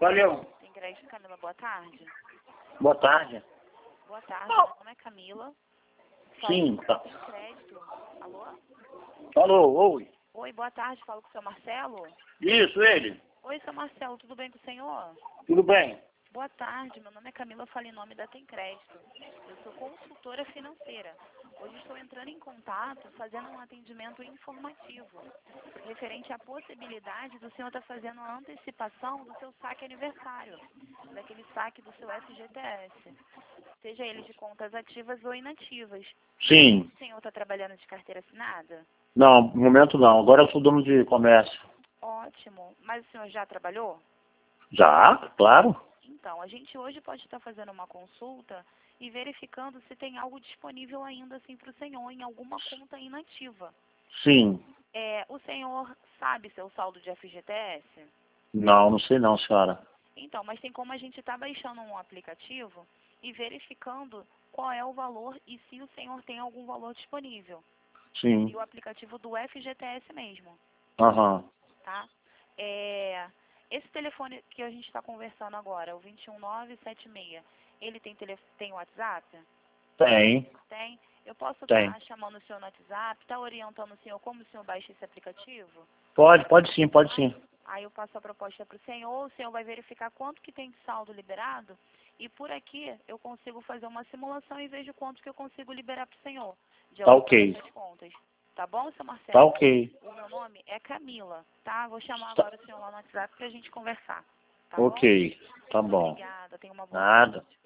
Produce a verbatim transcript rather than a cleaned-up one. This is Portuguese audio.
Valeu. Tem crédito, Camila, boa tarde. Boa tarde. Boa tarde, meu nome é Camila. Falo Sim, com tá. Tem crédito. Alô? Alô, oi. Oi, boa tarde, falo com o seu Marcelo. Isso, ele. Oi, seu Marcelo, tudo bem com o senhor? Tudo bem? Boa tarde, meu nome é Camila, falo em nome da Tem Crédito. Eu sou consultora financeira. Hoje estou entrando em contato, fazendo um atendimento informativo, referente à possibilidade do senhor estar fazendo a antecipação do seu saque aniversário, daquele saque do seu F G T S, seja ele de contas ativas ou inativas. Sim. O senhor está trabalhando de carteira assinada? Não, no momento não. Agora eu sou dono de comércio. Ótimo. Mas o senhor já trabalhou? Já, claro. Então, a gente hoje pode estar fazendo uma consulta e verificando se tem algo disponível ainda assim para o senhor em alguma conta inativa. Sim. É, o senhor sabe seu saldo de F G T S? Não, não sei não, senhora. Então, mas tem como a gente estar baixando um aplicativo e verificando qual é o valor e se o senhor tem algum valor disponível. Sim. E o aplicativo do F G T S mesmo, Aham. tá? É, esse telefone que a gente está conversando agora, o dois um nove sete seis, ele tem, tele, tem WhatsApp? Tem. Tem? Eu posso Tem. estar chamando o senhor no WhatsApp, tá orientando o senhor como o senhor baixa esse aplicativo? Pode, pode sim, pode sim. Aí eu passo a proposta para o senhor, o senhor vai verificar quanto que tem de saldo liberado e por aqui eu consigo fazer uma simulação e vejo quanto que eu consigo liberar para o senhor de Tá algumas ok. dessas contas. Tá bom, seu Marcelo? Tá ok. O meu nome é Camila, tá? Vou chamar Tá. agora o senhor lá no WhatsApp para a gente conversar. Tá bom? Ok. Tá bom. Obrigada, tenha uma boa Nada. tarde.